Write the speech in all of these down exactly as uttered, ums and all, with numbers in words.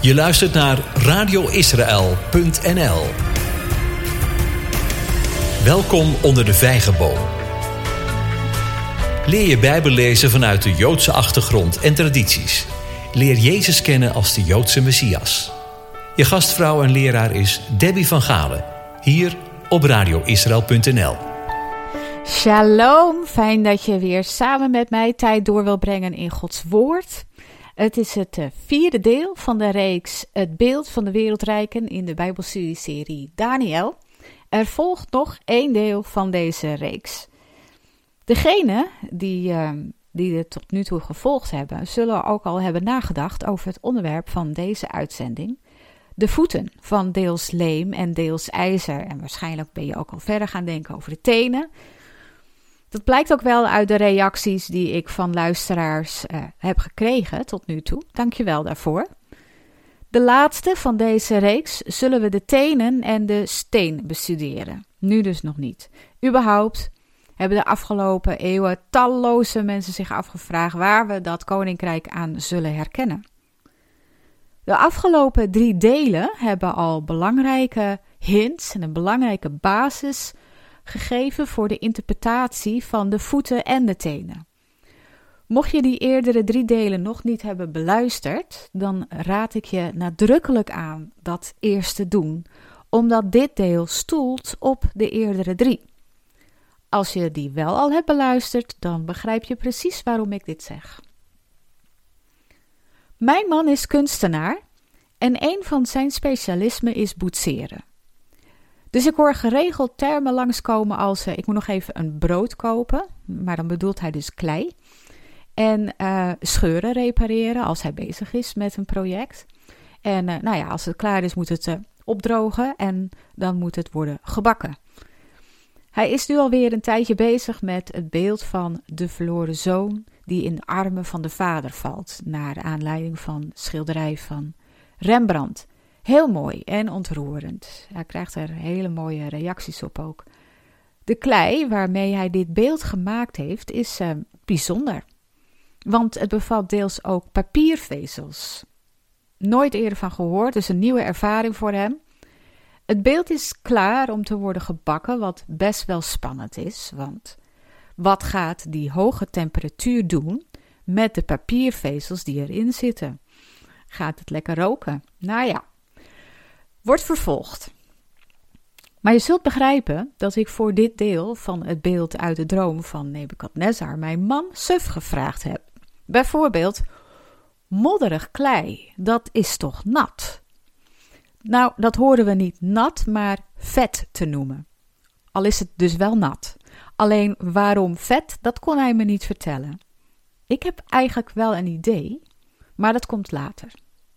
Je luistert naar radio israël punt n l. Welkom onder de vijgenboom. Leer je Bijbel lezen vanuit de Joodse achtergrond en tradities. Leer Jezus kennen als de Joodse Messias. Je gastvrouw en leraar is Debbie van Galen. Hier op radio israël punt n l. Shalom, fijn dat je weer samen met mij tijd door wil brengen in Gods Woord. Het is het uh, vierde deel van de reeks Het beeld van de wereldrijken in de Bijbelstudieserie Daniel. Er volgt nog één deel van deze reeks. Degenen die, uh, die het tot nu toe gevolgd hebben, zullen ook al hebben nagedacht over het onderwerp van deze uitzending. De voeten van deels leem en deels ijzer. En waarschijnlijk ben je ook al verder gaan denken over de tenen. Dat blijkt ook wel uit de reacties die ik van luisteraars uh, heb gekregen tot nu toe. Dank je wel daarvoor. De laatste van deze reeks zullen we de tenen en de steen bestuderen. Nu dus nog niet. Überhaupt hebben de afgelopen eeuwen talloze mensen zich afgevraagd waar we dat koninkrijk aan zullen herkennen. De afgelopen drie delen hebben al belangrijke hints en een belangrijke basis gegeven voor de interpretatie van de voeten en de tenen. Mocht je die eerdere drie delen nog niet hebben beluisterd, dan raad ik je nadrukkelijk aan dat eerst te doen, omdat dit deel stoelt op de eerdere drie. Als je die wel al hebt beluisterd, dan begrijp je precies waarom ik dit zeg. Mijn man is kunstenaar en een van zijn specialismen is boetseren. Dus ik hoor geregeld termen langskomen als, uh, ik moet nog even een brood kopen, maar dan bedoelt hij dus klei. En uh, scheuren repareren als hij bezig is met een project. En uh, nou ja, als het klaar is moet het uh, opdrogen en dan moet het worden gebakken. Hij is nu alweer een tijdje bezig met het beeld van de verloren zoon die in de armen van de vader valt, naar aanleiding van schilderij van Rembrandt. Heel mooi en ontroerend. Hij krijgt er hele mooie reacties op ook. De klei waarmee hij dit beeld gemaakt heeft is uh, bijzonder. Want het bevat deels ook papiervezels. Nooit eerder van gehoord, dus een nieuwe ervaring voor hem. Het beeld is klaar om te worden gebakken, wat best wel spannend is. Want wat gaat die hoge temperatuur doen met de papiervezels die erin zitten? Gaat het lekker roken? Nou ja. Wordt vervolgd. Maar je zult begrijpen dat ik voor dit deel van het beeld uit de droom van Nebukadnezar mijn man suf gevraagd heb. Bijvoorbeeld, modderig klei, dat is toch nat? Nou, dat horen we niet nat, maar vet te noemen. Al is het dus wel nat. Alleen waarom vet, dat kon hij me niet vertellen. Ik heb eigenlijk wel een idee, maar dat komt later.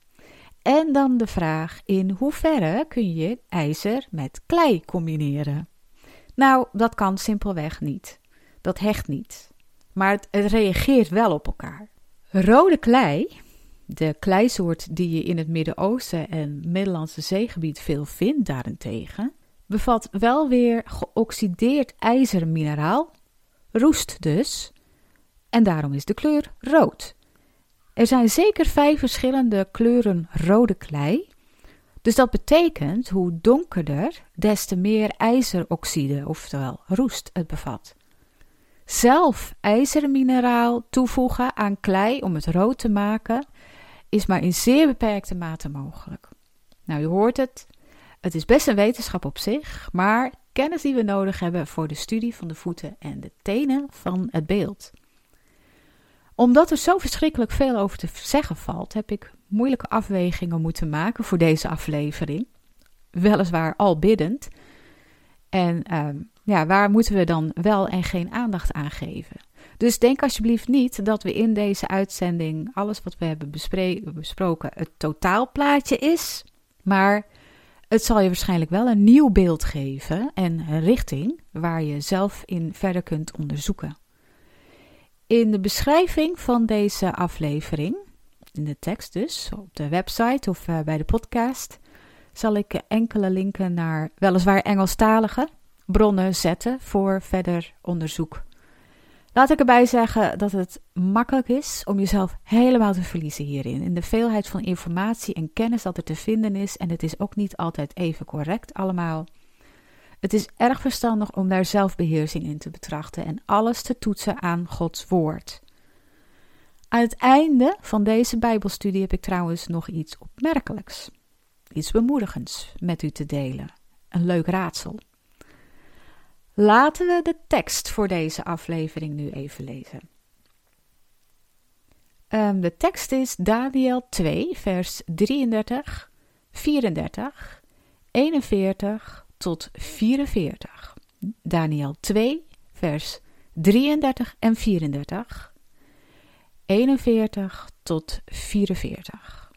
En dan de vraag, in hoeverre kun je ijzer met klei combineren? Nou, dat kan simpelweg niet. Dat hecht niet. Maar het, het reageert wel op elkaar. Rode klei, de kleisoort die je in het Midden-Oosten en Middellandse Zeegebied veel vindt daarentegen, bevat wel weer geoxideerd ijzermineraal, roest dus, en daarom is de kleur rood. Er zijn zeker vijf verschillende kleuren rode klei, dus dat betekent hoe donkerder, des te meer ijzeroxide, oftewel roest, het bevat. Zelf ijzermineraal toevoegen aan klei om het rood te maken, is maar in zeer beperkte mate mogelijk. Nou, u hoort het, het is best een wetenschap op zich, maar kennis die we nodig hebben voor de studie van de voeten en de tenen van het beeld. Omdat er zo verschrikkelijk veel over te zeggen valt, heb ik moeilijke afwegingen moeten maken voor deze aflevering. Weliswaar al biddend. En uh, ja, waar moeten we dan wel en geen aandacht aan geven? Dus denk alsjeblieft niet dat we in deze uitzending alles wat we hebben bespre- besproken het totaalplaatje is. Maar het zal je waarschijnlijk wel een nieuw beeld geven en een richting waar je zelf in verder kunt onderzoeken. In de beschrijving van deze aflevering, in de tekst dus, op de website of uh, bij de podcast, zal ik enkele linken naar weliswaar Engelstalige bronnen zetten voor verder onderzoek. Laat ik erbij zeggen dat het makkelijk is om jezelf helemaal te verliezen hierin. In de veelheid van informatie en kennis dat er te vinden is. En het is ook niet altijd even correct allemaal. Het is erg verstandig om daar zelfbeheersing in te betrachten en alles te toetsen aan Gods woord. Aan het einde van deze Bijbelstudie heb ik trouwens nog iets opmerkelijks. Iets bemoedigends met u te delen. Een leuk raadsel. Laten we de tekst voor deze aflevering nu even lezen. Um, de tekst is Daniël twee, vers drieëndertig, vierendertig, eenenveertig tot vierenveertig. Daniël twee, vers drieëndertig en vierendertig, eenenveertig tot vierenveertig.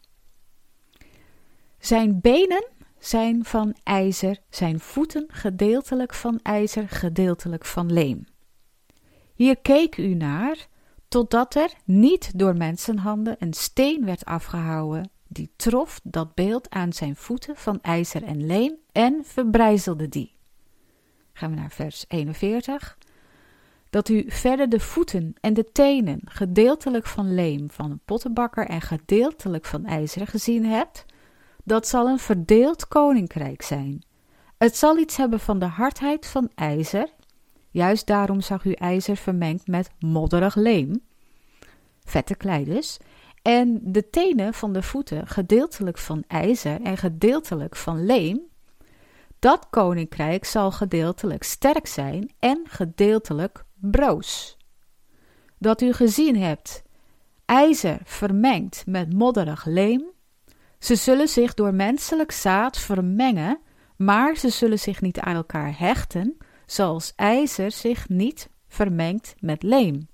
Zijn benen zijn van ijzer, zijn voeten gedeeltelijk van ijzer, gedeeltelijk van leem. Hier keek u naar, totdat er niet door mensenhanden een steen werd afgehouwen, die trof dat beeld aan zijn voeten van ijzer en leem en verbrijzelde die. Gaan we naar vers eenenveertig. Dat u verder de voeten en de tenen gedeeltelijk van leem van een pottenbakker en gedeeltelijk van ijzer gezien hebt, dat zal een verdeeld koninkrijk zijn. Het zal iets hebben van de hardheid van ijzer. Juist daarom zag u ijzer vermengd met modderig leem. Vette klei dus. En de tenen van de voeten gedeeltelijk van ijzer en gedeeltelijk van leem. Dat koninkrijk zal gedeeltelijk sterk zijn en gedeeltelijk broos. Dat u gezien hebt, ijzer vermengd met modderig leem. Ze zullen zich door menselijk zaad vermengen, maar ze zullen zich niet aan elkaar hechten, zoals ijzer zich niet vermengt met leem.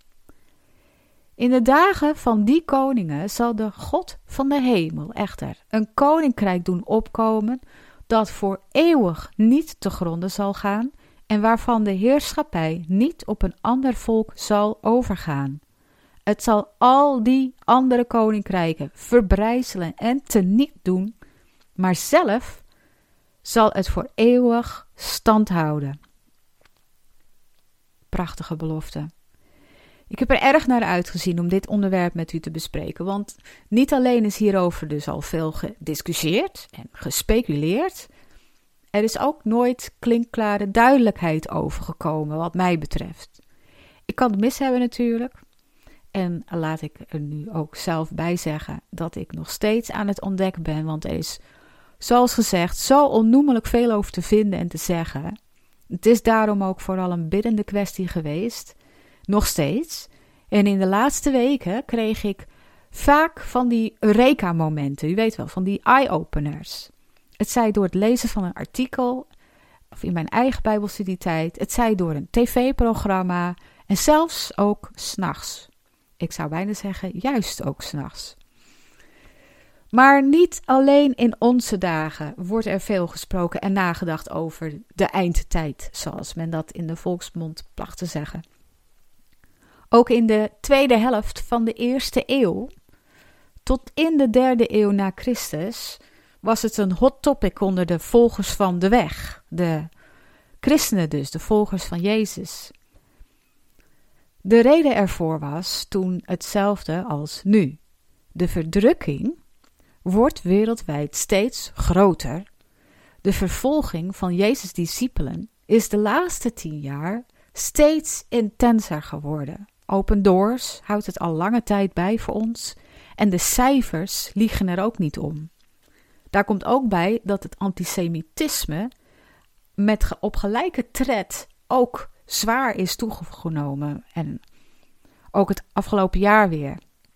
In de dagen van die koningen zal de God van de hemel echter een koninkrijk doen opkomen, dat voor eeuwig niet te gronde zal gaan en waarvan de heerschappij niet op een ander volk zal overgaan. Het zal al die andere koninkrijken verbrijzelen en teniet doen, maar zelf zal het voor eeuwig stand houden. Prachtige belofte. Ik heb er erg naar uitgezien om dit onderwerp met u te bespreken, want niet alleen is hierover dus al veel gediscussieerd en gespeculeerd, er is ook nooit klinkklare duidelijkheid over gekomen wat mij betreft. Ik kan het mis hebben natuurlijk. En laat ik er nu ook zelf bij zeggen dat ik nog steeds aan het ontdekken ben, want er is, zoals gezegd, zo onnoemelijk veel over te vinden en te zeggen. Het is daarom ook vooral een biddende kwestie geweest, nog steeds. En in de laatste weken kreeg ik vaak van die Eureka-momenten, u weet wel, van die eye-openers. Het zij door het lezen van een artikel, of in mijn eigen Bijbelstudietijd, het zij door een tv-programma en zelfs ook 's nachts. Ik zou bijna zeggen, juist ook 's nachts. Maar niet alleen in onze dagen wordt er veel gesproken en nagedacht over de eindtijd, zoals men dat in de volksmond placht te zeggen. Ook in de tweede helft van de eerste eeuw, tot in de derde eeuw na Christus, was het een hot topic onder de volgers van de weg, de christenen dus, de volgers van Jezus. De reden ervoor was toen hetzelfde als nu. De verdrukking wordt wereldwijd steeds groter. De vervolging van Jezus' discipelen is de laatste tien jaar steeds intenser geworden. Open Doors houdt het al lange tijd bij voor ons en de cijfers liegen er ook niet om. Daar komt ook bij dat het antisemitisme met op gelijke tred ook zwaar is toegenomen en ook het afgelopen jaar weer.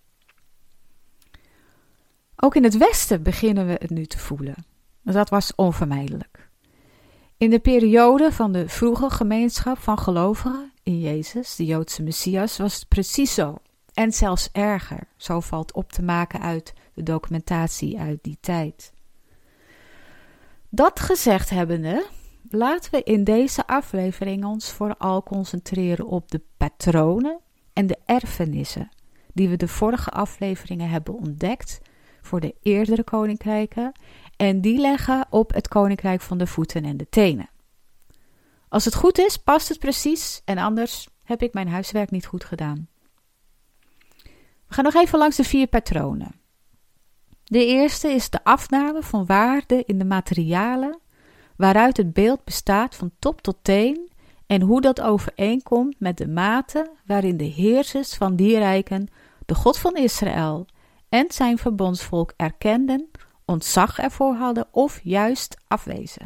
Ook in het Westen beginnen we het nu te voelen. Dat was onvermijdelijk. In de periode van de vroege gemeenschap van gelovigen in Jezus, de Joodse Messias, was het precies zo. En zelfs erger. Zo valt op te maken uit de documentatie uit die tijd. Dat gezegd hebbende, laten we in deze aflevering ons vooral concentreren op de patronen en de erfenissen die we de vorige afleveringen hebben ontdekt voor de eerdere koninkrijken en die leggen op het koninkrijk van de voeten en de tenen. Als het goed is, past het precies en anders heb ik mijn huiswerk niet goed gedaan. We gaan nog even langs de vier patronen. De eerste is de afname van waarde in de materialen waaruit het beeld bestaat van top tot teen en hoe dat overeenkomt met de mate waarin de heersers van die rijken de God van Israël en zijn verbondsvolk erkenden, ontzag ervoor hadden of juist afwezen.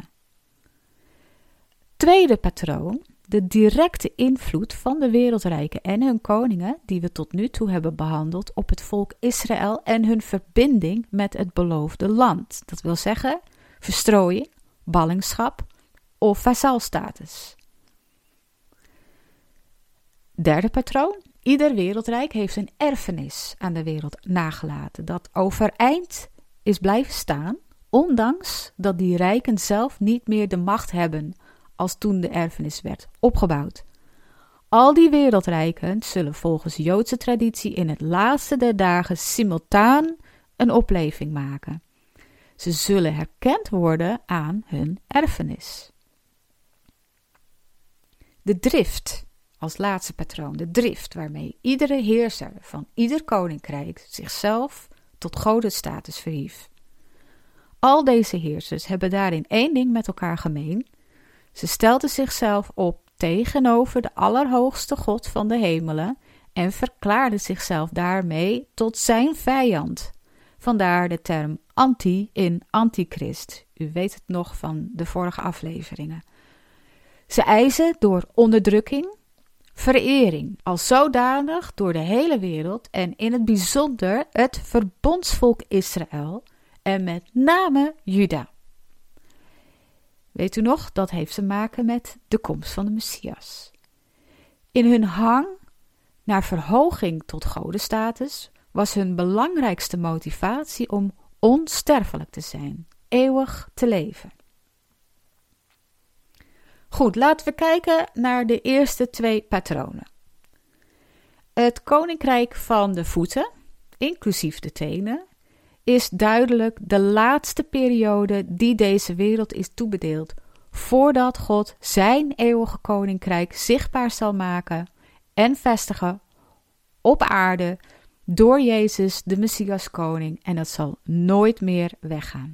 Tweede patroon, de directe invloed van de wereldrijken en hun koningen, die we tot nu toe hebben behandeld, op het volk Israël en hun verbinding met het beloofde land. Dat wil zeggen, verstrooiing, ballingschap of vazalstatus. Derde patroon, ieder wereldrijk heeft een erfenis aan de wereld nagelaten, dat overeind is blijven staan, ondanks dat die rijken zelf niet meer de macht hebben als toen de erfenis werd opgebouwd. Al die wereldrijken zullen volgens Joodse traditie in het laatste der dagen simultaan een opleving maken. Ze zullen herkend worden aan hun erfenis. De drift, als laatste patroon, de drift waarmee iedere heerser van ieder koninkrijk zichzelf tot godenstatus verhief. Al deze heersers hebben daarin één ding met elkaar gemeen. Ze stelden zichzelf op tegenover de Allerhoogste God van de hemelen en verklaarden zichzelf daarmee tot zijn vijand. Vandaar de term anti in antichrist. U weet het nog van de vorige afleveringen. Ze eisen door onderdrukking, verering, als zodanig door de hele wereld en in het bijzonder het verbondsvolk Israël en met name Juda. Weet u nog, dat heeft te maken met de komst van de Messias. In hun hang naar verhoging tot godenstatus was hun belangrijkste motivatie om onsterfelijk te zijn, eeuwig te leven. Goed, laten we kijken naar de eerste twee patronen. Het koninkrijk van de voeten, inclusief de tenen, is duidelijk de laatste periode die deze wereld is toebedeeld, voordat God zijn eeuwige koninkrijk zichtbaar zal maken en vestigen op aarde door Jezus, de Messias koning, en dat zal nooit meer weggaan.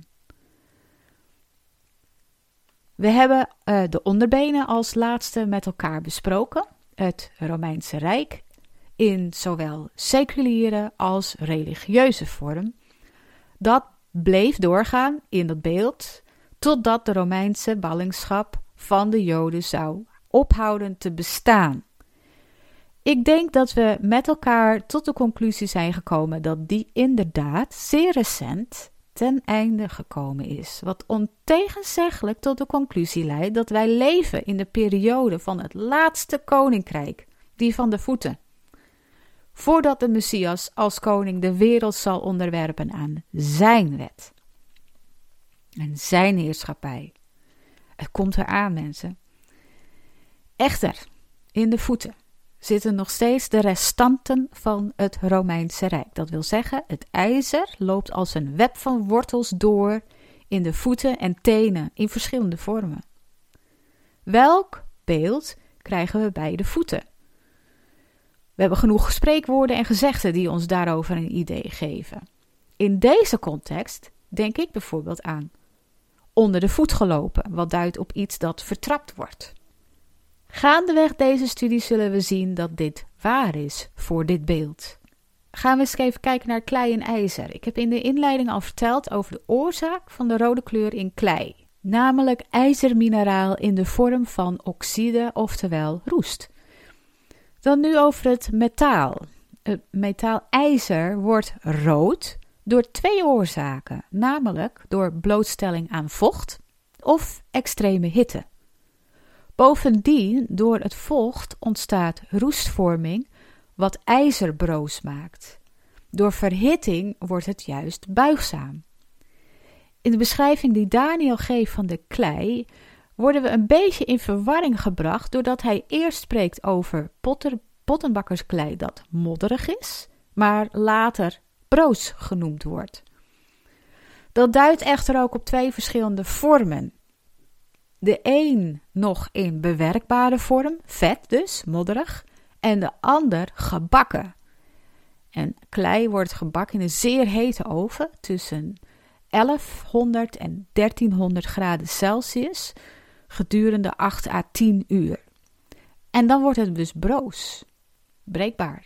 We hebben uh, de onderbenen als laatste met elkaar besproken, het Romeinse Rijk, in zowel seculiere als religieuze vorm. Dat bleef doorgaan in dat beeld, totdat de Romeinse ballingschap van de Joden zou ophouden te bestaan. Ik denk dat we met elkaar tot de conclusie zijn gekomen dat die inderdaad zeer recent ten einde gekomen is. Wat ontegenzeggelijk tot de conclusie leidt dat wij leven in de periode van het laatste koninkrijk, die van de voeten. Voordat de Messias als koning de wereld zal onderwerpen aan zijn wet. En zijn heerschappij. Het komt eraan, mensen. Echter, in de voeten zitten nog steeds de restanten van het Romeinse Rijk. Dat wil zeggen, het ijzer loopt als een web van wortels door in de voeten en tenen in verschillende vormen. Welk beeld krijgen we bij de voeten? We hebben genoeg spreekwoorden en gezegden die ons daarover een idee geven. In deze context denk ik bijvoorbeeld aan onder de voet gelopen, wat duidt op iets dat vertrapt wordt. Gaandeweg deze studie zullen we zien dat dit waar is voor dit beeld. Gaan we eens even kijken naar klei en ijzer. Ik heb in de inleiding al verteld over de oorzaak van de rode kleur in klei, namelijk ijzermineraal in de vorm van oxide, oftewel roest. Dan nu over het metaal. Het metaal ijzer wordt rood door twee oorzaken, namelijk door blootstelling aan vocht of extreme hitte. Bovendien, door het vocht ontstaat roestvorming, wat ijzer broos maakt. Door verhitting wordt het juist buigzaam. In de beschrijving die Daniel geeft van de klei, worden we een beetje in verwarring gebracht doordat hij eerst spreekt over potter, pottenbakkersklei dat modderig is, maar later broos genoemd wordt. Dat duidt echter ook op twee verschillende vormen. De een nog in bewerkbare vorm, vet dus, modderig, en de ander gebakken. En klei wordt gebakken in een zeer hete oven tussen elfhonderd en dertienhonderd graden Celsius gedurende acht à tien uur. En dan wordt het dus broos, breekbaar.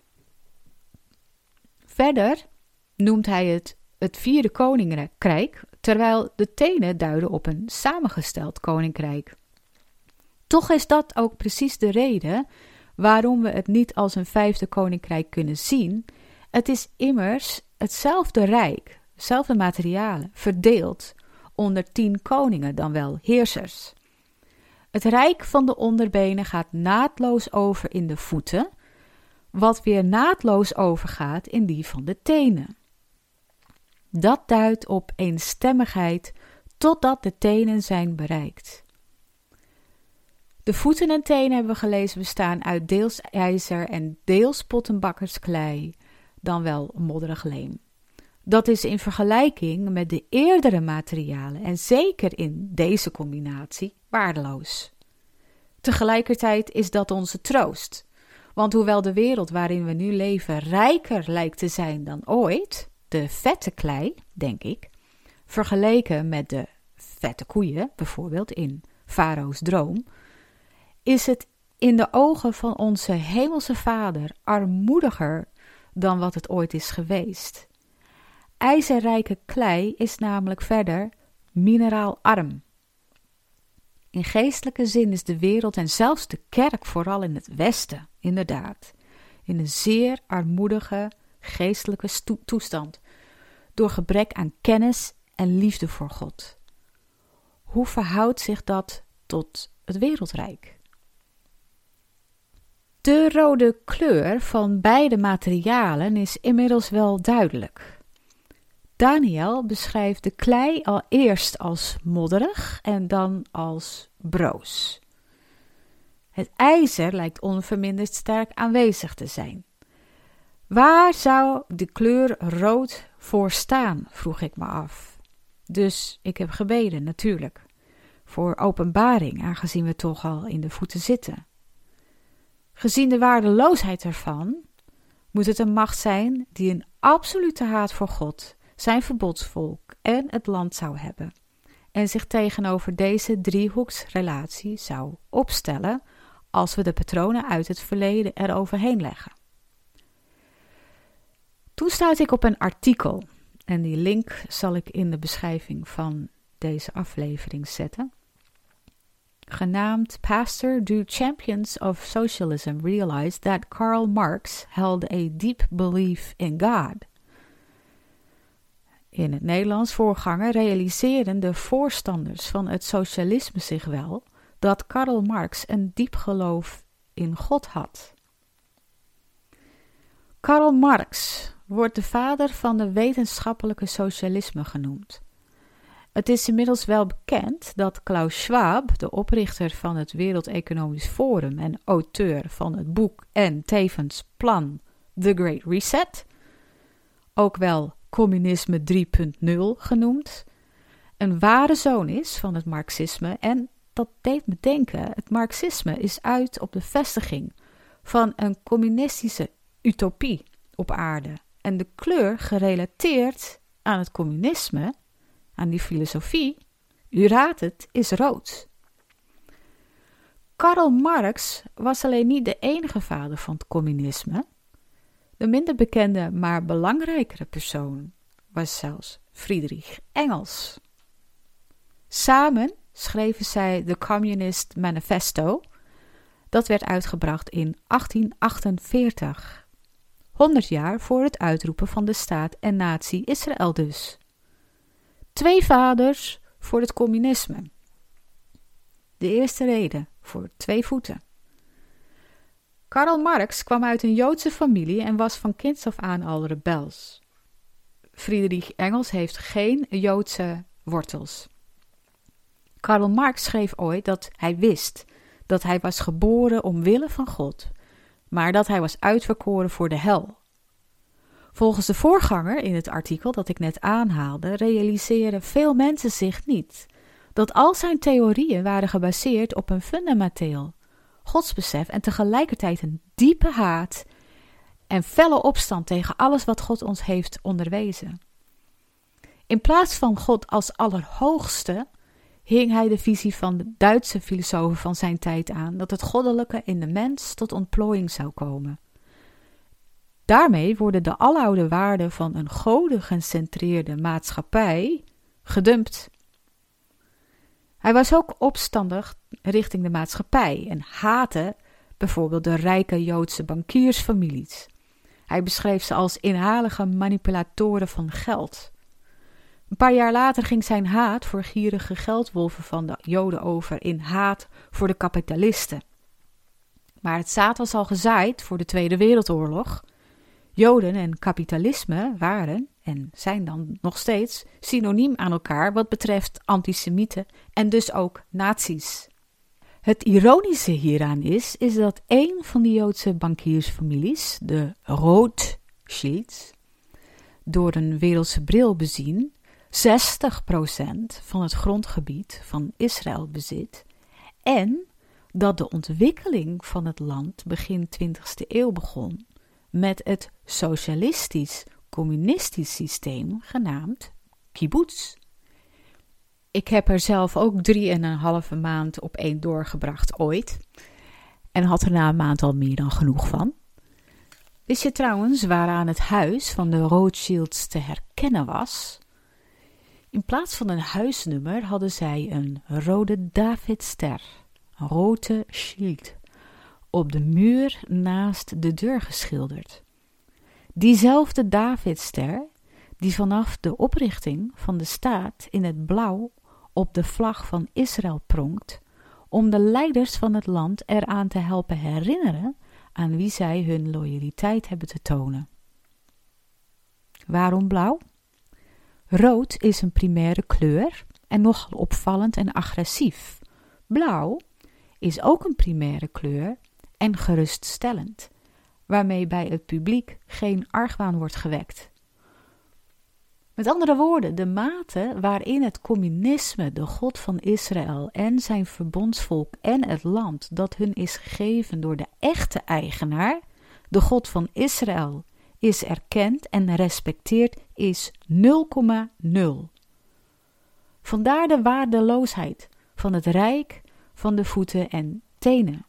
Verder noemt hij het het vierde koninkrijk, terwijl de tenen duiden op een samengesteld koninkrijk. Toch is dat ook precies de reden waarom we het niet als een vijfde koninkrijk kunnen zien. Het is immers hetzelfde rijk, dezelfde materialen, verdeeld onder tien koningen, dan wel heersers. Het rijk van de onderbenen gaat naadloos over in de voeten, wat weer naadloos overgaat in die van de tenen. Dat duidt op eenstemmigheid totdat de tenen zijn bereikt. De voeten en tenen, hebben we gelezen, bestaan uit deels ijzer en deels pottenbakkersklei, dan wel modderig leem. Dat is in vergelijking met de eerdere materialen en zeker in deze combinatie waardeloos. Tegelijkertijd is dat onze troost, want hoewel de wereld waarin we nu leven rijker lijkt te zijn dan ooit, de vette klei, denk ik, vergeleken met de vette koeien, bijvoorbeeld in Farao's droom, is het in de ogen van onze hemelse Vader armoediger dan wat het ooit is geweest. IJzerrijke klei is namelijk verder mineraalarm. In geestelijke zin is de wereld en zelfs de kerk, vooral in het Westen, inderdaad, in een zeer armoedige geestelijke sto- toestand, door gebrek aan kennis en liefde voor God. Hoe verhoudt zich dat tot het wereldrijk? De rode kleur van beide materialen is inmiddels wel duidelijk. Daniel beschrijft de klei al eerst als modderig en dan als broos. Het ijzer lijkt onverminderd sterk aanwezig te zijn. Waar zou de kleur rood voor staan, vroeg ik me af. Dus ik heb gebeden, natuurlijk, voor openbaring, aangezien we toch al in de voeten zitten. Gezien de waardeloosheid ervan, moet het een macht zijn die een absolute haat voor God, zijn verbodsvolk en het land zou hebben, en zich tegenover deze driehoeksrelatie zou opstellen als we de patronen uit het verleden eroverheen leggen. Toen stuitte ik op een artikel, en die link zal ik in de beschrijving van deze aflevering zetten, genaamd Pastor, do champions of socialism realize that Karl Marx held a deep belief in God? In het Nederlands voorganger realiseren de voorstanders van het socialisme zich wel dat Karl Marx een diep geloof in God had. Karl Marx wordt de vader van de wetenschappelijke socialisme genoemd. Het is inmiddels wel bekend dat Klaus Schwab, de oprichter van het Wereld Economisch Forum en auteur van het boek en tevens plan The Great Reset, ook wel communisme drie punt nul genoemd, een ware zoon is van het marxisme. En dat deed me denken, het marxisme is uit op de vestiging van een communistische utopie op aarde. En de kleur gerelateerd aan het communisme, aan die filosofie, u raadt het, is rood. Karl Marx was alleen niet de enige vader van het communisme. De minder bekende, maar belangrijkere persoon was zelfs Friedrich Engels. Samen schreven zij The Communist Manifesto. Dat werd uitgebracht in achttien achtenveertig. honderd jaar voor het uitroepen van de staat en natie Israël dus. Twee vaders voor het communisme. De eerste reden voor twee voeten. Karl Marx kwam uit een Joodse familie en was van kinds af aan al rebels. Friedrich Engels heeft geen Joodse wortels. Karl Marx schreef ooit dat hij wist dat hij was geboren omwille van God, maar dat hij was uitverkoren voor de hel. Volgens de voorganger in het artikel dat ik net aanhaalde, realiseren veel mensen zich niet dat al zijn theorieën waren gebaseerd op een fundamenteel, godsbesef en tegelijkertijd een diepe haat en felle opstand tegen alles wat God ons heeft onderwezen. In plaats van God als allerhoogste hing hij de visie van de Duitse filosofen van zijn tijd aan dat het goddelijke in de mens tot ontplooiing zou komen. Daarmee worden de aloude waarden van een godengecentreerde maatschappij gedumpt. Hij was ook opstandig richting de maatschappij en haatte bijvoorbeeld de rijke Joodse bankiersfamilies. Hij beschreef ze als inhalige manipulatoren van geld. Een paar jaar later ging zijn haat voor gierige geldwolven van de Joden over in haat voor de kapitalisten. Maar het zaad was al gezaaid voor de Tweede Wereldoorlog. Joden en kapitalisme waren, en zijn dan nog steeds, synoniem aan elkaar wat betreft antisemieten en dus ook nazi's. Het ironische hieraan is, is dat één van die Joodse bankiersfamilies, de Rothschilds, door een wereldse bril bezien, zestig procent van het grondgebied van Israël bezit en dat de ontwikkeling van het land begin twintigste eeuw begon met het socialistisch-communistisch systeem genaamd kibbutz. Ik heb er zelf ook drie en een halve maand op één doorgebracht ooit en had er na een maand al meer dan genoeg van. Wist je trouwens waaraan het huis van de Rothschilds te herkennen was? In plaats van een huisnummer hadden zij een rode Davidster, een rode schild, op de muur naast de deur geschilderd. Diezelfde Davidster die vanaf de oprichting van de staat in het blauw op de vlag van Israël pronkt, om de leiders van het land eraan te helpen herinneren aan wie zij hun loyaliteit hebben te tonen. Waarom blauw? Rood is een primaire kleur en nogal opvallend en agressief. Blauw is ook een primaire kleur en geruststellend, waarmee bij het publiek geen argwaan wordt gewekt. Met andere woorden, de mate waarin het communisme de God van Israël en zijn verbondsvolk en het land dat hun is gegeven door de echte eigenaar, de God van Israël, is erkend en respecteerd, is nul komma nul. Vandaar de waardeloosheid van het rijk van de voeten en tenen.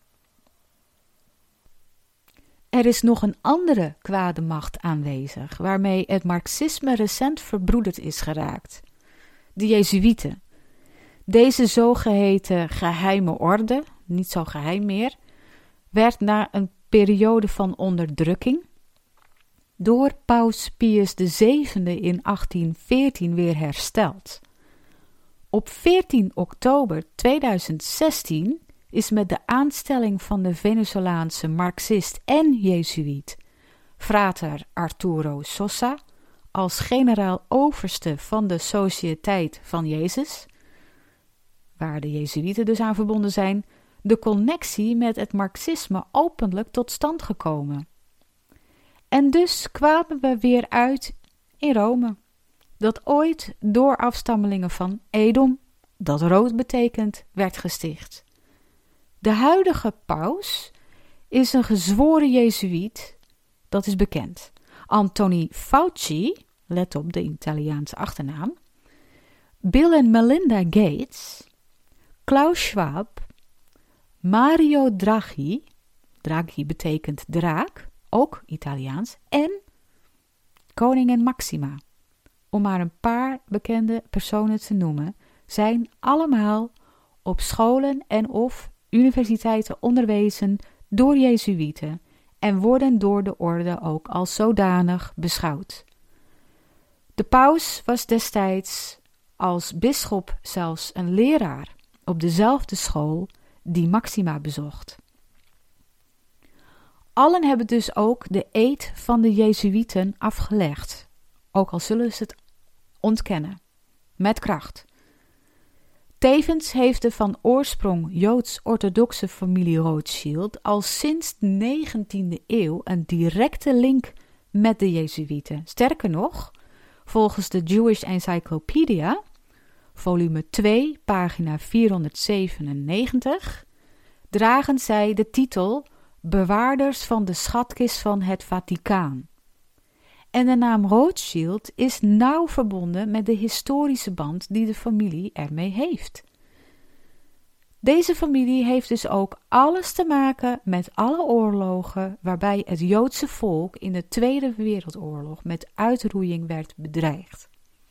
Er is nog een andere kwade macht aanwezig, waarmee het marxisme recent verbroederd is geraakt. De Jezuïeten. Deze zogeheten geheime orde, niet zo geheim meer, werd na een periode van onderdrukking door Paus Pius de zevende in achttien veertien weer hersteld. Op veertien oktober tweeduizend zestien is met de aanstelling van de Venezolaanse marxist en jezuïet frater Arturo Sosa als generaal-overste van de Sociëteit van Jezus, waar de jezuïeten dus aan verbonden zijn, de connectie met het marxisme openlijk tot stand gekomen. En dus kwamen we weer uit in Rome, dat ooit door afstammelingen van Edom, dat rood betekent, werd gesticht. De huidige paus is een gezworen jezuïet, dat is bekend. Anthony Fauci, let op de Italiaanse achternaam, Bill en Melinda Gates, Klaus Schwab, Mario Draghi, Draghi betekent draak, ook Italiaans, en koningin Maxima, om maar een paar bekende personen te noemen, zijn allemaal op scholen en of universiteiten onderwezen door jezuïeten en worden door de orde ook als zodanig beschouwd. De paus was destijds als bisschop zelfs een leraar op dezelfde school die Maxima bezocht. Allen hebben dus ook de eed van de jezuïeten afgelegd, ook al zullen ze het ontkennen, met kracht. Tevens heeft de van oorsprong Joods-orthodoxe familie Rothschild al sinds de negentiende eeuw een directe link met de jezuïeten. Sterker nog, volgens de Jewish Encyclopedia, volume twee, pagina vierhonderdzevenennegentig, dragen zij de titel bewaarders van de schatkist van het Vaticaan. En de naam Rothschild is nauw verbonden met de historische band die de familie ermee heeft. Deze familie heeft dus ook alles te maken met alle oorlogen waarbij het Joodse volk in de Tweede Wereldoorlog met uitroeiing werd bedreigd.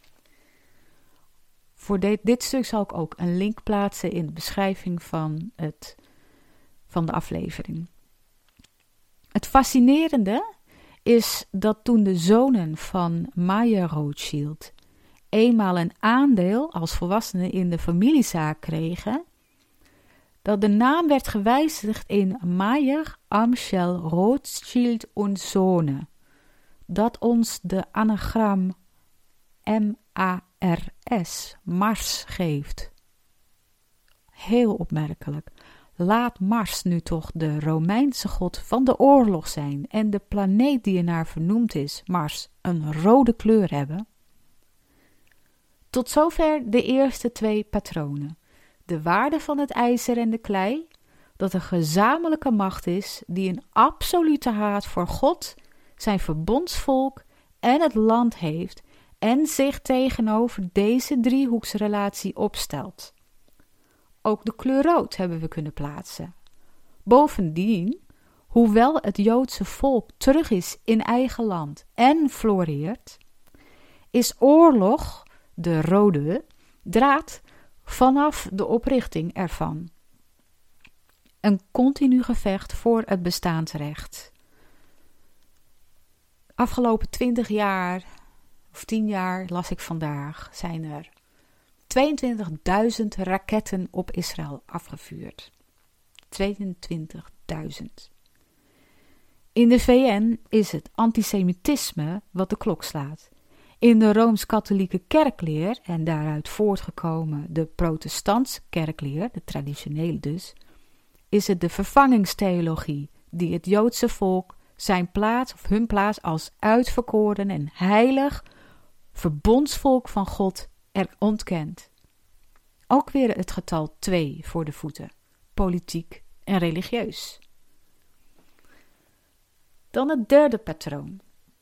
Voor dit, dit stuk zal ik ook een link plaatsen in de beschrijving van, het, van de aflevering. Het fascinerende is dat toen de zonen van Mayer Rothschild eenmaal een aandeel als volwassenen in de familiezaak kregen, dat de naam werd gewijzigd in Mayer Amschel Rothschild und Sohne, dat ons de anagram M A R S, Mars, geeft. Heel opmerkelijk. Laat Mars nu toch de Romeinse god van de oorlog zijn en de planeet die ernaar vernoemd is, Mars, een rode kleur hebben. Tot zover de eerste twee patronen. De waarde van het ijzer en de klei, dat een gezamenlijke macht is die een absolute haat voor God, zijn verbondsvolk en het land heeft en zich tegenover deze driehoeksrelatie opstelt. Ook de kleur rood hebben we kunnen plaatsen. Bovendien, hoewel het Joodse volk terug is in eigen land en floreert, is oorlog, de rode draad, vanaf de oprichting ervan. Een continu gevecht voor het bestaansrecht. Afgelopen twintig jaar, of tien jaar, las ik vandaag, zijn er tweeëntwintigduizend raketten op Israël afgevuurd. tweeëntwintigduizend. In de V N is het antisemitisme wat de klok slaat. In de Rooms-Katholieke kerkleer, en daaruit voortgekomen de protestantse kerkleer, de traditionele dus, is het de vervangingstheologie die het Joodse volk zijn plaats of hun plaats als uitverkoren en heilig verbondsvolk van God er ontkent. Ook weer het getal twee voor de voeten, politiek en religieus. Dan het derde patroon.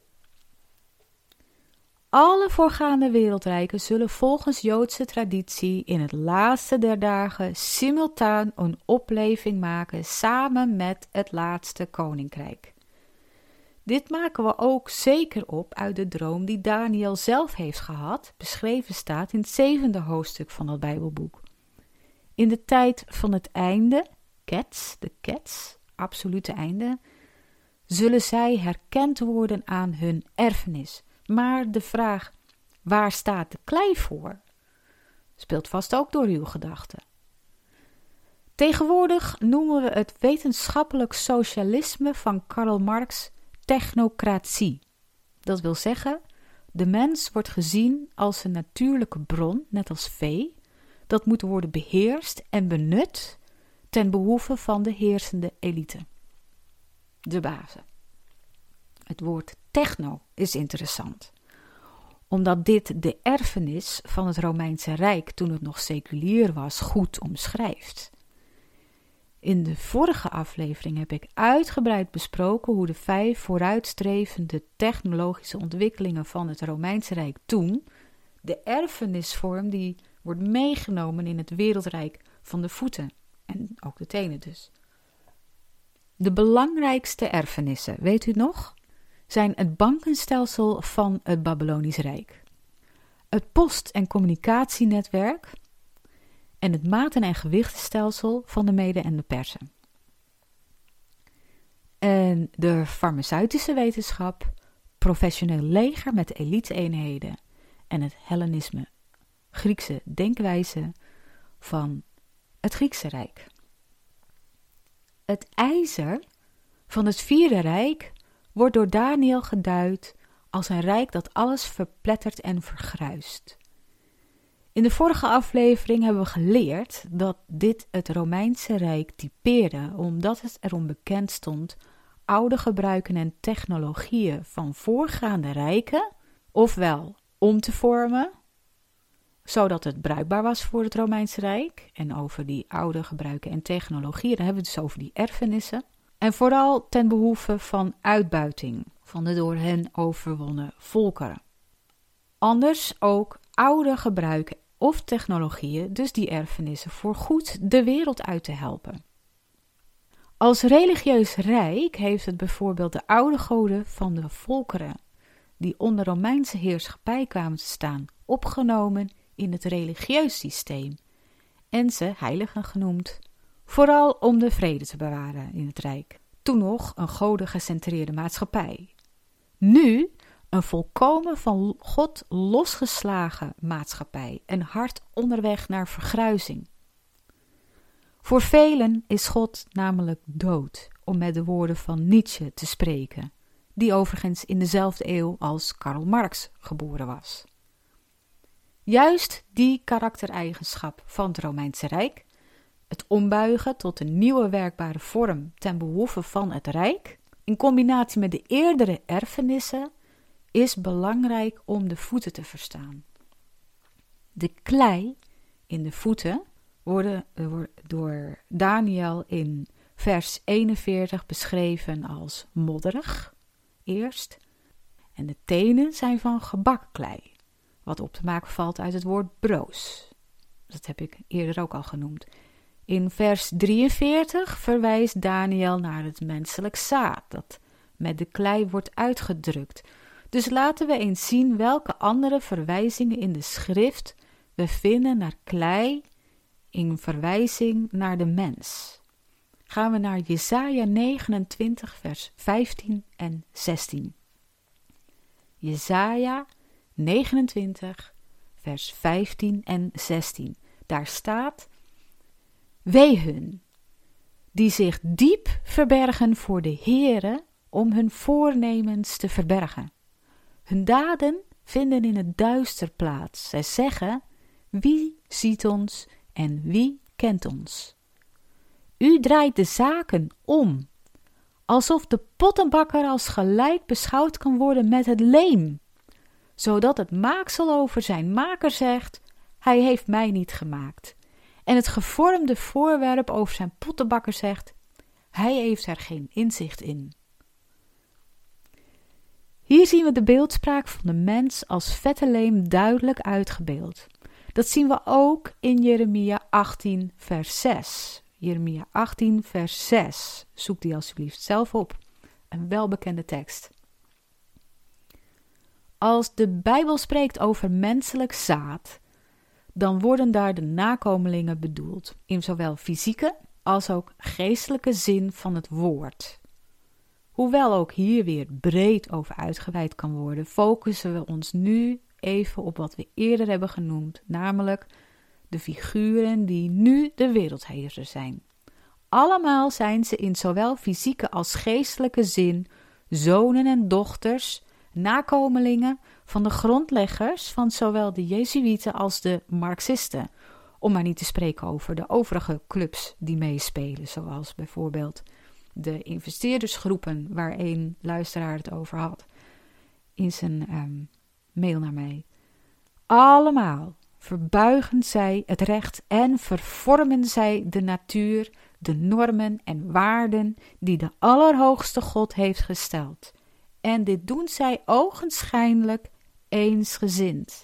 Alle voorgaande wereldrijken zullen volgens Joodse traditie in het laatste der dagen simultaan een opleving maken samen met het laatste koninkrijk. Dit maken we ook zeker op uit de droom die Daniel zelf heeft gehad, beschreven staat in het zevende hoofdstuk van het Bijbelboek. In de tijd van het einde, kets, de kets, absolute einde, zullen zij herkend worden aan hun erfenis. Maar de vraag, waar staat de klei voor, speelt vast ook door uw gedachten. Tegenwoordig noemen we het wetenschappelijk socialisme van Karl Marx technocratie. Dat wil zeggen, de mens wordt gezien als een natuurlijke bron, net als vee, dat moet worden beheerst en benut ten behoeve van de heersende elite. De bazen. Het woord techno is interessant, omdat dit de erfenis van het Romeinse Rijk toen het nog seculier was goed omschrijft. In de vorige aflevering heb ik uitgebreid besproken hoe de vijf vooruitstrevende technologische ontwikkelingen van het Romeinse Rijk toen, de erfenisvorm die wordt meegenomen in het wereldrijk van de voeten en ook de tenen dus. De belangrijkste erfenissen, weet u nog, zijn het bankenstelsel van het Babylonisch Rijk, het post- en communicatienetwerk en het maten- en gewichtenstelsel van de Meden en de Persen. En de farmaceutische wetenschap, professioneel leger met elite-eenheden en het Hellenisme, Griekse denkwijze van het Griekse Rijk. Het ijzer van het Vierde Rijk wordt door Daniel geduid als een rijk dat alles verplettert en vergruist. In de vorige aflevering hebben we geleerd dat dit het Romeinse Rijk typeerde, omdat het erom bekend stond oude gebruiken en technologieën van voorgaande rijken, ofwel om te vormen, zodat het bruikbaar was voor het Romeinse Rijk. En over die oude gebruiken en technologieën, dan hebben we het dus over die erfenissen. En vooral ten behoeve van uitbuiting van de door hen overwonnen volkeren. Anders ook oude gebruiken of technologieën, dus die erfenissen, voor goed de wereld uit te helpen. Als religieus rijk heeft het bijvoorbeeld de oude goden van de volkeren, die onder Romeinse heerschappij kwamen te staan, opgenomen in het religieus systeem en ze heiligen genoemd, vooral om de vrede te bewaren in het rijk. Toen nog een godengecentreerde maatschappij. Nu een volkomen van God losgeslagen maatschappij en hard onderweg naar vergruizing. Voor velen is God namelijk dood, om met de woorden van Nietzsche te spreken, die overigens in dezelfde eeuw als Karl Marx geboren was. Juist die karaktereigenschap van het Romeinse Rijk, het ombuigen tot een nieuwe werkbare vorm ten behoeve van het Rijk, in combinatie met de eerdere erfenissen, is belangrijk om de voeten te verstaan. De klei in de voeten worden door Daniel in vers eenenveertig beschreven als modderig, eerst, en de tenen zijn van gebakklei, wat op te maken valt uit het woord broos. Dat heb ik eerder ook al genoemd. In vers drieënveertig verwijst Daniel naar het menselijk zaad, dat met de klei wordt uitgedrukt. Dus laten we eens zien welke andere verwijzingen in de schrift we vinden naar klei in verwijzing naar de mens. Gaan we naar Jesaja negenentwintig vers vijftien en zestien. Jesaja negenentwintig vers vijftien en zestien. Daar staat: Wee hun, die zich diep verbergen voor de Heere om hun voornemens te verbergen. Hun daden vinden in het duister plaats. Zij zeggen: wie ziet ons en wie kent ons? U draait de zaken om, alsof de pottenbakker als gelijk beschouwd kan worden met het leem, zodat het maaksel over zijn maker zegt: hij heeft mij niet gemaakt. En het gevormde voorwerp over zijn pottenbakker zegt: hij heeft er geen inzicht in. Hier zien we de beeldspraak van de mens als vette leem duidelijk uitgebeeld. Dat zien we ook in Jeremia achttien vers zes. Jeremia achttien vers zes. Zoek die alsjeblieft zelf op. Een welbekende tekst. Als de Bijbel spreekt over menselijk zaad, dan worden daar de nakomelingen bedoeld, in zowel fysieke als ook geestelijke zin van het woord. Hoewel ook hier weer breed over uitgeweid kan worden, focussen we ons nu even op wat we eerder hebben genoemd, namelijk de figuren die nu de wereldheersers zijn. Allemaal zijn ze in zowel fysieke als geestelijke zin zonen en dochters, nakomelingen van de grondleggers van zowel de Jezuïeten als de Marxisten, om maar niet te spreken over de overige clubs die meespelen, zoals bijvoorbeeld de investeerdersgroepen waar een luisteraar het over had in zijn um, mail naar mij. Allemaal verbuigen zij het recht en vervormen zij de natuur, de normen en waarden die de Allerhoogste God heeft gesteld. En dit doen zij ogenschijnlijk eensgezind.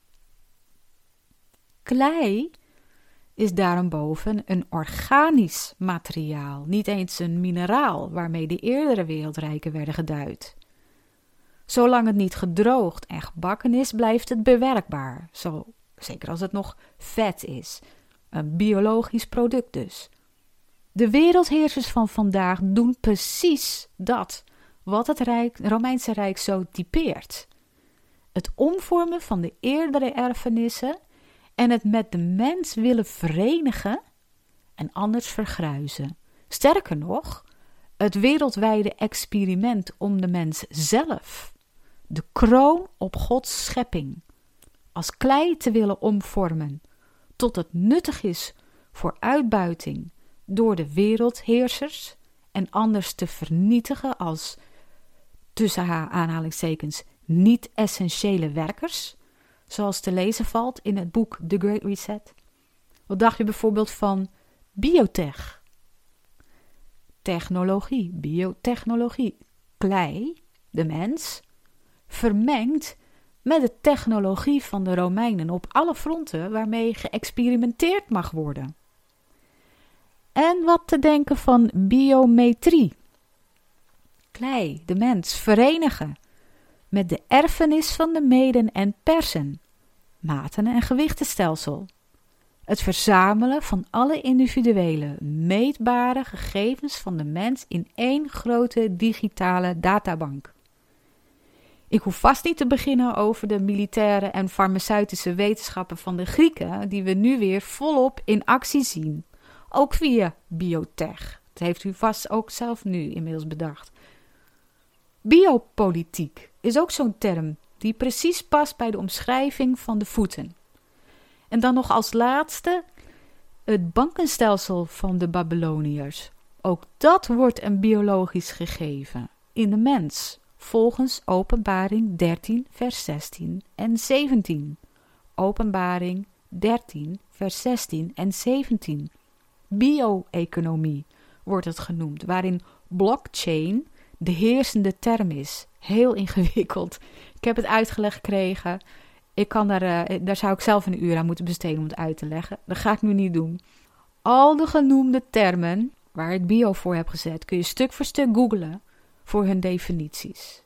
Klei is daarenboven een organisch materiaal, niet eens een mineraal waarmee de eerdere wereldrijken werden geduid. Zolang het niet gedroogd en gebakken is, blijft het bewerkbaar, zo, zeker als het nog vet is, een biologisch product dus. De wereldheersers van vandaag doen precies dat wat het Rijk, Romeinse Rijk zo typeert. Het omvormen van de eerdere erfenissen en het met de mens willen verenigen en anders vergruizen. Sterker nog, het wereldwijde experiment om de mens zelf, de kroon op Gods schepping, als klei te willen omvormen, tot het nuttig is voor uitbuiting door de wereldheersers en anders te vernietigen als, tussen aanhalingstekens, niet-essentiële werkers, zoals te lezen valt in het boek The Great Reset? Wat dacht je bijvoorbeeld van biotech? Technologie, biotechnologie, klei, de mens, vermengd met de technologie van de Romeinen op alle fronten waarmee geëxperimenteerd mag worden. En wat te denken van biometrie? Klei, de mens, verenigen met de erfenis van de meden en persen, maten en gewichtenstelsel. Het verzamelen van alle individuele, meetbare gegevens van de mens in één grote digitale databank. Ik hoef vast niet te beginnen over de militaire en farmaceutische wetenschappen van de Grieken, die we nu weer volop in actie zien. Ook via biotech. Dat heeft u vast ook zelf nu inmiddels bedacht. Biopolitiek is ook zo'n term die precies past bij de omschrijving van de voeten. En dan nog als laatste het bankenstelsel van de Babyloniërs. Ook dat wordt een biologisch gegeven in de mens, volgens Openbaring dertien vers zestien en zeventien. Openbaring dertien vers zestien en zeventien. Bio-economie wordt het genoemd, waarin blockchain de heersende term is. Heel ingewikkeld. Ik heb het uitgelegd gekregen. Ik kan daar, uh, daar zou ik zelf een uur aan moeten besteden om het uit te leggen. Dat ga ik nu niet doen. Al de genoemde termen waar ik bio voor heb gezet, kun je stuk voor stuk googlen voor hun definities.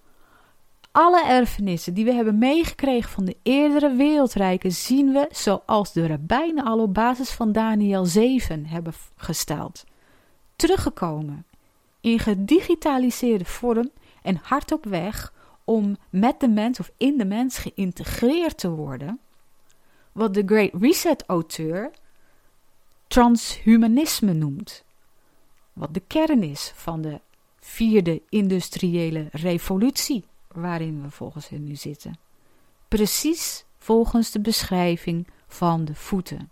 Alle erfenissen die we hebben meegekregen van de eerdere wereldrijken zien we, zoals de rabbijnen al op basis van Daniel zeven hebben gesteld, teruggekomen in gedigitaliseerde vorm en hard op weg om met de mens of in de mens geïntegreerd te worden, wat de Great Reset-auteur transhumanisme noemt, wat de kern is van de vierde industriële revolutie, waarin we volgens hen nu zitten. Precies volgens de beschrijving van de voeten.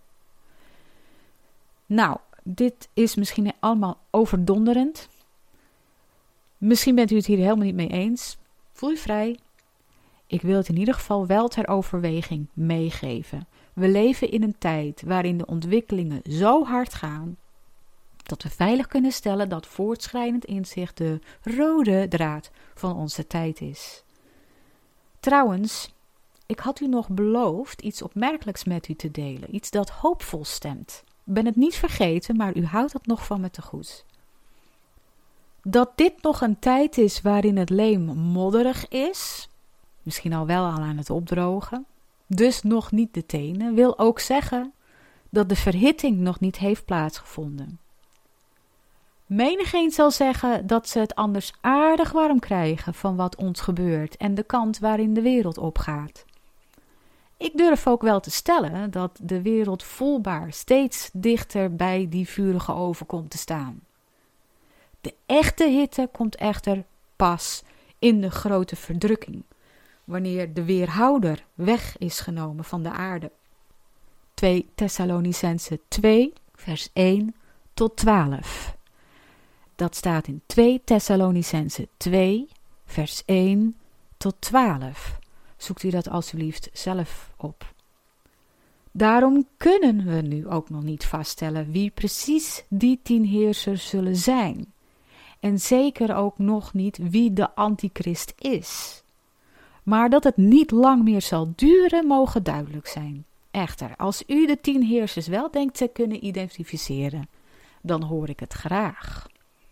Nou, dit is misschien allemaal overdonderend. Misschien bent u het hier helemaal niet mee eens. Voel je vrij. Ik wil het in ieder geval wel ter overweging meegeven. We leven in een tijd waarin de ontwikkelingen zo hard gaan, dat we veilig kunnen stellen dat voortschrijdend inzicht de rode draad van onze tijd is. Trouwens, ik had u nog beloofd iets opmerkelijks met u te delen. Iets dat hoopvol stemt. Ik ben het niet vergeten, maar u houdt het nog van me te goed. Dat dit nog een tijd is waarin het leem modderig is, misschien al wel al aan het opdrogen, dus nog niet de tenen, wil ook zeggen dat de verhitting nog niet heeft plaatsgevonden. Menigeen zal zeggen dat ze het anders aardig warm krijgen van wat ons gebeurt en de kant waarin de wereld opgaat. Ik durf ook wel te stellen dat de wereld voelbaar steeds dichter bij die vurige oven komt te staan. De echte hitte komt echter pas in de grote verdrukking, wanneer de weerhouder weg is genomen van de aarde. twee Thessalonicenzen twee, vers één tot twaalf. Dat staat in twee Thessalonicenzen twee, vers één tot twaalf. Zoekt u dat alsjeblieft zelf op. Daarom kunnen we nu ook nog niet vaststellen wie precies die tien heersers zullen zijn. En zeker ook nog niet wie de antichrist is. Maar dat het niet lang meer zal duren, mogen duidelijk zijn. Echter, als u de tien heersers wel denkt te kunnen identificeren, dan hoor ik het graag.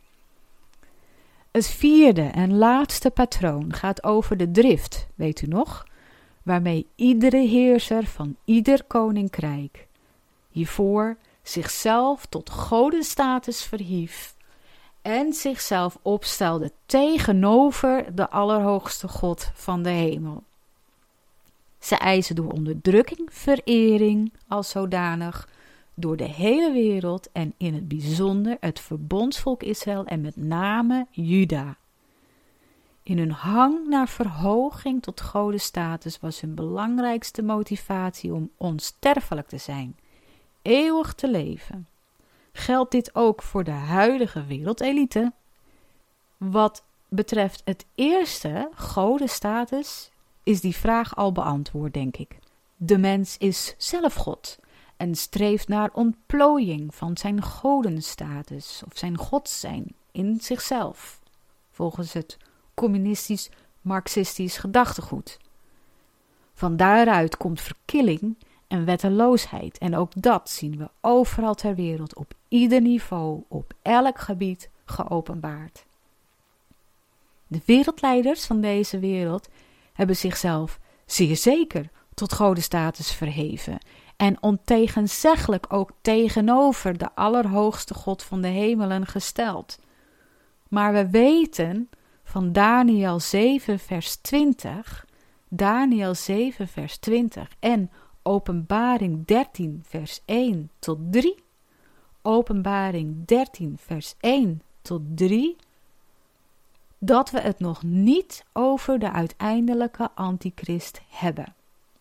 Het vierde en laatste patroon gaat over de drift, weet u nog, waarmee iedere heerser van ieder koninkrijk hiervoor zichzelf tot godenstatus verhief en zichzelf opstelde tegenover de Allerhoogste God van de hemel. Ze eisen door onderdrukking verering als zodanig door de hele wereld en in het bijzonder het verbondsvolk Israël en met name Juda. In hun hang naar verhoging tot godenstatus was hun belangrijkste motivatie om onsterfelijk te zijn, eeuwig te leven. Geldt dit ook voor de huidige wereldelite? Wat betreft het eerste, godenstatus, is die vraag al beantwoord, denk ik. De mens is zelf God en streeft naar ontplooiing van zijn godenstatus of zijn godzijn in zichzelf, volgens het communistisch-marxistisch gedachtegoed. Van daaruit komt verkilling en wetteloosheid en ook dat zien we overal ter wereld op ieder niveau, op elk gebied geopenbaard. De wereldleiders van deze wereld hebben zichzelf zeer zeker tot godenstatus verheven en ontegenzeggelijk ook tegenover de allerhoogste God van de hemelen gesteld. Maar we weten van Daniël zeven vers twintig, Daniël zeven vers twintig en Openbaring dertien vers één tot drie, Openbaring dertien vers één tot drie, dat we het nog niet over de uiteindelijke antichrist hebben.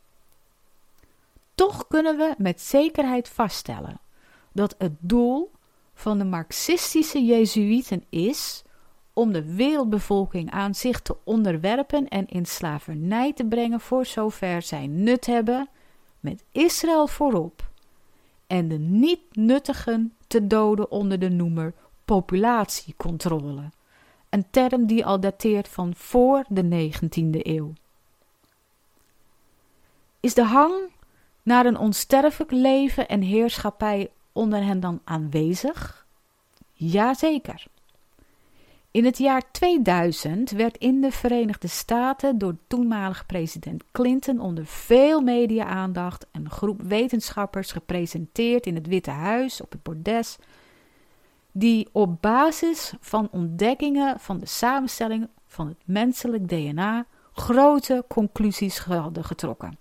Toch kunnen we met zekerheid vaststellen dat het doel van de marxistische Jezuïeten is om de wereldbevolking aan zich te onderwerpen en in slavernij te brengen voor zover zij nut hebben, met Israël voorop, en de niet-nuttigen te doden onder de noemer populatiecontrole, een term die al dateert van voor de negentiende eeuw. Is de hang naar een onsterfelijk leven en heerschappij onder hen dan aanwezig? Jazeker. In het jaar tweeduizend werd in de Verenigde Staten door toenmalig president Clinton onder veel media-aandacht een groep wetenschappers gepresenteerd in het Witte Huis op het bordes, die op basis van ontdekkingen van de samenstelling van het menselijk D N A grote conclusies hadden getrokken.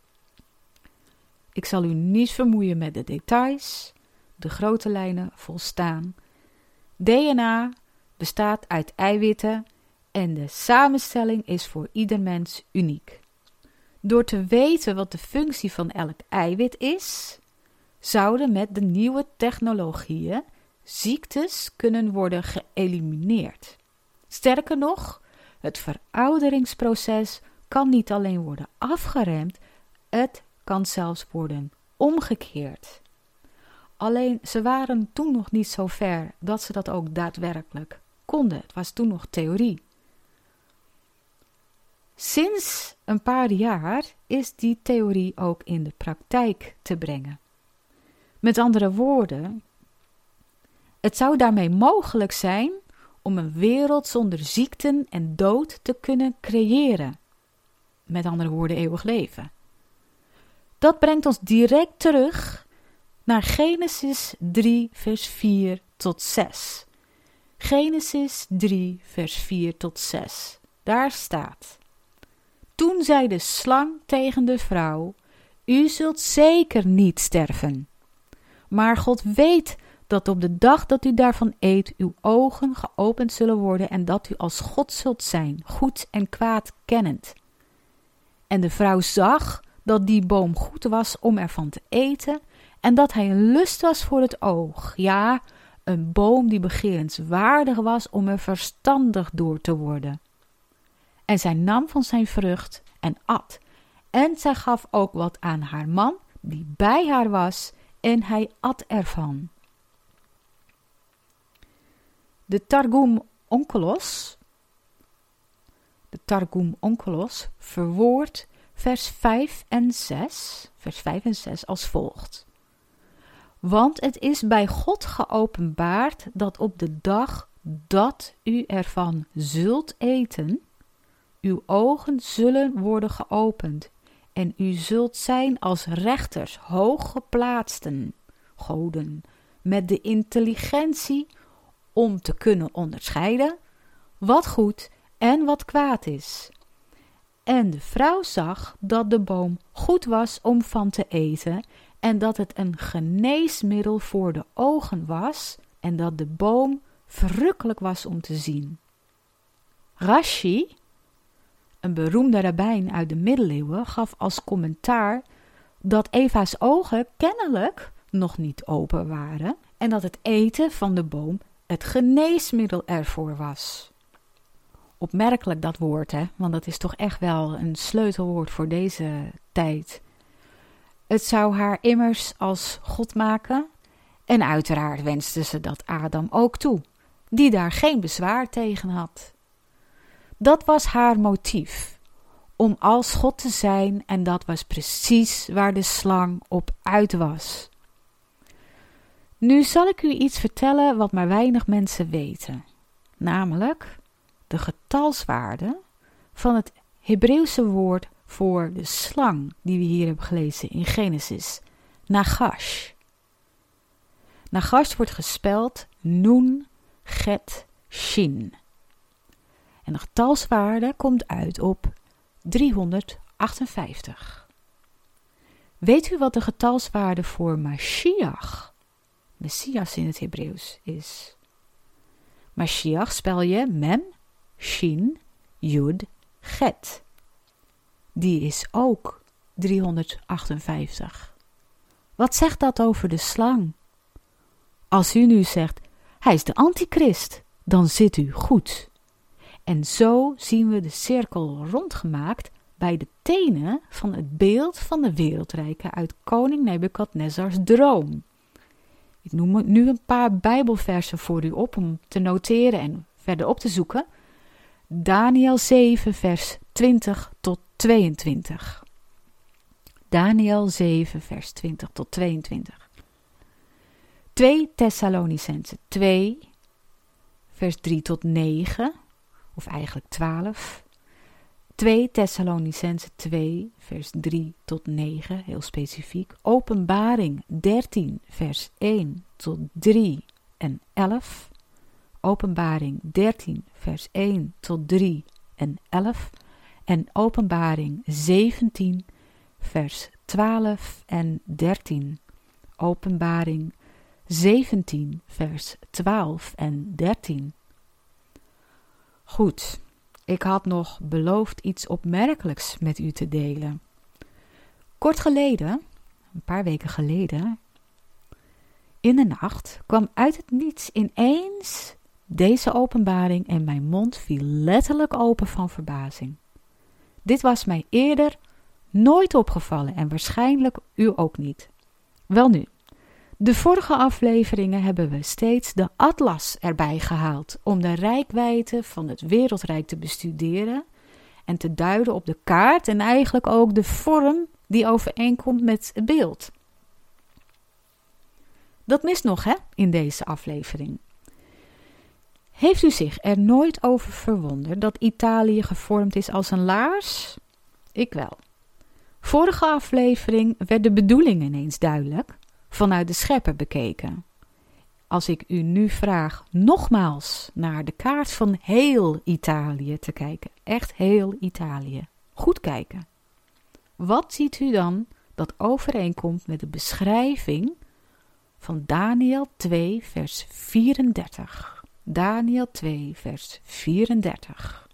Ik zal u niet vermoeien met de details, de grote lijnen volstaan. D N A bestaat uit eiwitten en de samenstelling is voor ieder mens uniek. Door te weten wat de functie van elk eiwit is, zouden met de nieuwe technologieën ziektes kunnen worden geëlimineerd. Sterker nog, het verouderingsproces kan niet alleen worden afgeremd, het kan zelfs worden omgekeerd. Alleen ze waren toen nog niet zo ver dat ze dat ook daadwerkelijk konden. Het was toen nog theorie. Sinds een paar jaar is die theorie ook in de praktijk te brengen. Met andere woorden, het zou daarmee mogelijk zijn om een wereld zonder ziekten en dood te kunnen creëren. Met andere woorden, eeuwig leven. Dat brengt ons direct terug naar Genesis drie vers vier tot zes. Genesis drie vers vier tot zes. Daar staat: Toen zei de slang tegen de vrouw: U zult zeker niet sterven. Maar God weet dat op de dag dat u daarvan eet, uw ogen geopend zullen worden en dat u als God zult zijn, goed en kwaad kennend. En de vrouw zag dat die boom goed was om ervan te eten en dat hij een lust was voor het oog, ja, een boom die begerenswaardig was om er verstandig door te worden. En zij nam van zijn vrucht en at, en zij gaf ook wat aan haar man die bij haar was, en hij at ervan. De Targum Onkelos, de Targum Onkelos verwoordt vers vijf en zes, vers vijf en zes als volgt. Want het is bij God geopenbaard dat op de dag dat u ervan zult eten, uw ogen zullen worden geopend en u zult zijn als rechters, hooggeplaatsten goden, met de intelligentie om te kunnen onderscheiden wat goed en wat kwaad is. En de vrouw zag dat de boom goed was om van te eten en dat het een geneesmiddel voor de ogen was en dat de boom verrukkelijk was om te zien. Rashi, een beroemde rabbijn uit de middeleeuwen, gaf als commentaar dat Eva's ogen kennelijk nog niet open waren en dat het eten van de boom het geneesmiddel ervoor was. Opmerkelijk dat woord, hè? Want dat is toch echt wel een sleutelwoord voor deze tijd. Het zou haar immers als God maken en uiteraard wenste ze dat Adam ook toe, die daar geen bezwaar tegen had. Dat was haar motief, om als God te zijn, en dat was precies waar de slang op uit was. Nu zal ik u iets vertellen wat maar weinig mensen weten, namelijk de getalswaarde van het Hebreeuwse woord voor de slang die we hier hebben gelezen in Genesis, Nagash. Nagash wordt gespeld Nun, Get, Shin. En de getalswaarde komt uit op driehonderdachtenvijftig. Weet u wat de getalswaarde voor Mashiach, Messias in het Hebreeuws, is? Mashiach spel je Mem, Shin, Yud, Get. Die is ook driehonderdachtenvijftig. Wat zegt dat over de slang? Als u nu zegt, hij is de antichrist, dan zit u goed. En zo zien we de cirkel rondgemaakt bij de tenen van het beeld van de wereldrijken uit koning Nebukadnezars droom. Ik noem nu een paar Bijbelversen voor u op om te noteren en verder op te zoeken. Daniel zeven vers twintig tot tweeëntwintig. Daniel zeven vers twintig tot tweeëntwintig. twee Thessalonicenzen twee vers drie tot negen, of eigenlijk twaalf. twee Thessalonicenzen twee vers drie tot negen, heel specifiek. Openbaring dertien vers één tot drie en elf. Openbaring dertien vers één tot drie en elf. En Openbaring zeventien vers twaalf en dertien. Openbaring zeventien vers twaalf en dertien. Goed, ik had nog beloofd iets opmerkelijks met u te delen. Kort geleden, een paar weken geleden, in de nacht kwam uit het niets ineens deze openbaring en mijn mond viel letterlijk open van verbazing. Dit was mij eerder nooit opgevallen en waarschijnlijk u ook niet. Welnu, de vorige afleveringen hebben we steeds de atlas erbij gehaald om de reikwijdte van het wereldrijk te bestuderen en te duiden op de kaart en eigenlijk ook de vorm die overeenkomt met het beeld. Dat mist nog, hè, in deze aflevering. Heeft u zich er nooit over verwonderd dat Italië gevormd is als een laars? Ik wel. Vorige aflevering werd de bedoeling ineens duidelijk, vanuit de schepper bekeken. Als ik u nu vraag nogmaals naar de kaart van heel Italië te kijken, echt heel Italië, goed kijken. Wat ziet u dan dat overeenkomt met de beschrijving van Daniel twee vers vierendertig? Daniel twee vers vierendertig.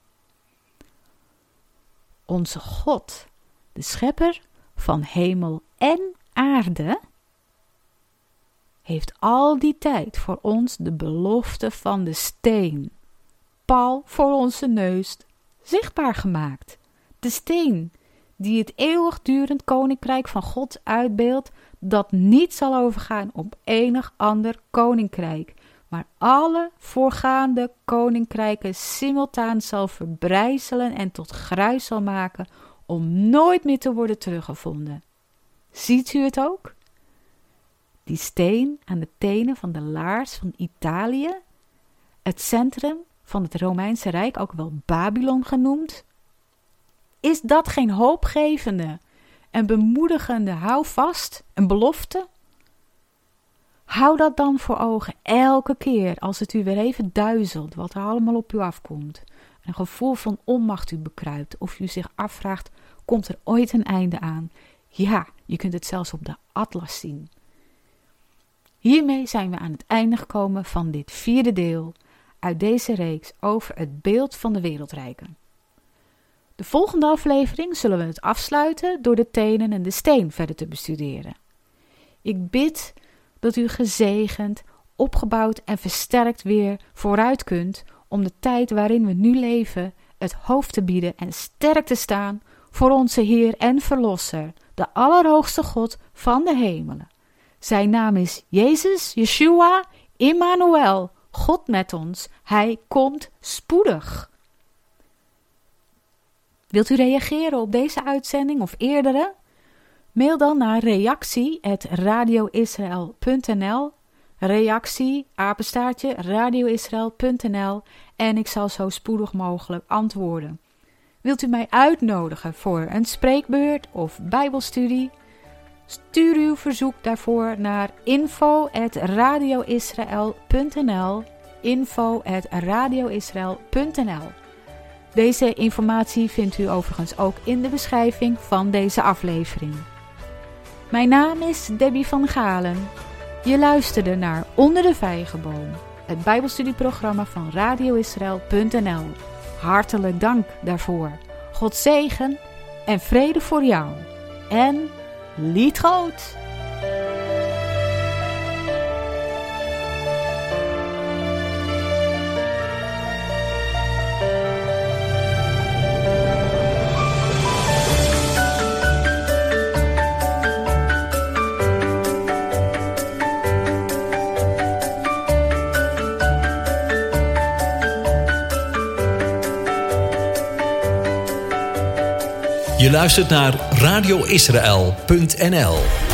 Onze God, de schepper van hemel en aarde, heeft al die tijd voor ons de belofte van de steen, pal voor onze neus, zichtbaar gemaakt. De steen die het eeuwigdurend koninkrijk van God uitbeeldt, dat niet zal overgaan op enig ander koninkrijk, maar alle voorgaande koninkrijken simultaan zal verbrijzelen en tot gruis zal maken om nooit meer te worden teruggevonden. Ziet u het ook? Die steen aan de tenen van de laars van Italië, het centrum van het Romeinse Rijk, ook wel Babylon genoemd. Is dat geen hoopgevende en bemoedigende houvast, een belofte? Hou dat dan voor ogen elke keer als het u weer even duizelt wat er allemaal op u afkomt. Een gevoel van onmacht u bekruipt of u zich afvraagt, komt er ooit een einde aan? Ja, je kunt het zelfs op de atlas zien. Hiermee zijn we aan het einde gekomen van dit vierde deel uit deze reeks over het beeld van de wereldrijken. De volgende aflevering zullen we het afsluiten door de tenen en de steen verder te bestuderen. Ik bid dat u gezegend, opgebouwd en versterkt weer vooruit kunt om de tijd waarin we nu leven het hoofd te bieden en sterk te staan voor onze Heer en Verlosser, de Allerhoogste God van de hemelen. Zijn naam is Jezus, Yeshua, Immanuel, God met ons. Hij komt spoedig. Wilt u reageren op deze uitzending of eerdere? Mail dan naar reactie apenstaartje radioisrael punt n l, reactie apenstaartje radioisrael punt n l en ik zal zo spoedig mogelijk antwoorden. Wilt u mij uitnodigen voor een spreekbeurt of bijbelstudie? Stuur uw verzoek daarvoor naar info at radioisrael punt n l, info at radioisrael punt n l. Deze informatie vindt u overigens ook in de beschrijving van deze aflevering. Mijn naam is Debbie van Galen. Je luisterde naar Onder de Vijgenboom, het bijbelstudieprogramma van radioisrael punt n l. Hartelijk dank daarvoor. God zegen en vrede voor jou. En lied groot! Je luistert naar radio israel punt n l.